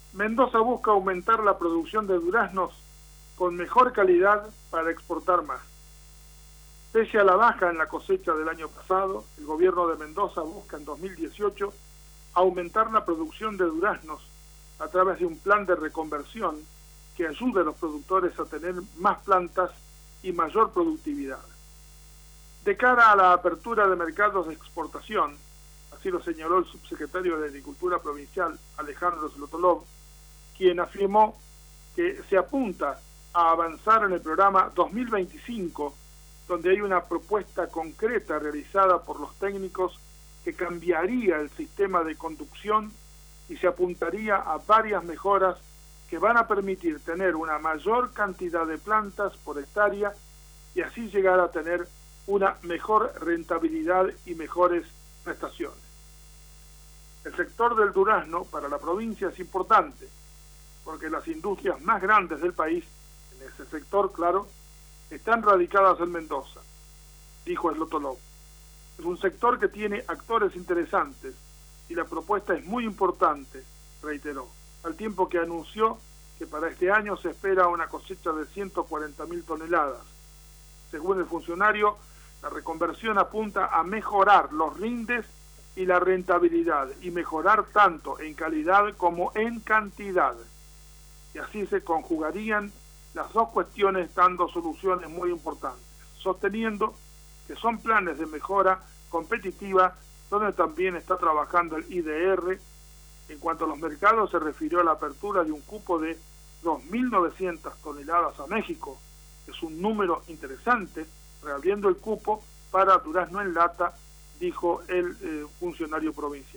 Mendoza busca aumentar la producción de duraznos con mejor calidad para exportar más. Pese a la baja en la cosecha del año pasado, el gobierno de Mendoza busca en 2018 aumentar la producción de duraznos a través de un plan de reconversión que ayude a los productores a tener más plantas y mayor productividad. De cara a la apertura de mercados de exportación, así lo señaló el subsecretario de Agricultura provincial, Alejandro Zlotolov, quien afirmó que se apunta a avanzar en el programa 2025, donde hay una propuesta concreta realizada por los técnicos que cambiaría el sistema de conducción y se apuntaría a varias mejoras que van a permitir tener una mayor cantidad de plantas por hectárea y así llegar a tener una mejor rentabilidad y mejores prestaciones. El sector del durazno para la provincia es importante, porque las industrias más grandes del país, en ese sector, claro, están radicadas en Mendoza, dijo Zlotolov. Es un sector que tiene actores interesantes y la propuesta es muy importante, reiteró, al tiempo que anunció que para este año se espera una cosecha de 140.000 toneladas. Según el funcionario, la reconversión apunta a mejorar los rindes y la rentabilidad y mejorar tanto en calidad como en cantidad. Y así se conjugarían las dos cuestiones dando soluciones muy importantes, sosteniendo que son planes de mejora competitiva donde también está trabajando el IDR. En cuanto a los mercados, se refirió a la apertura de un cupo de 2.900 toneladas a México. Es un número interesante, reabriendo el cupo para durazno en lata, dijo el funcionario provincial.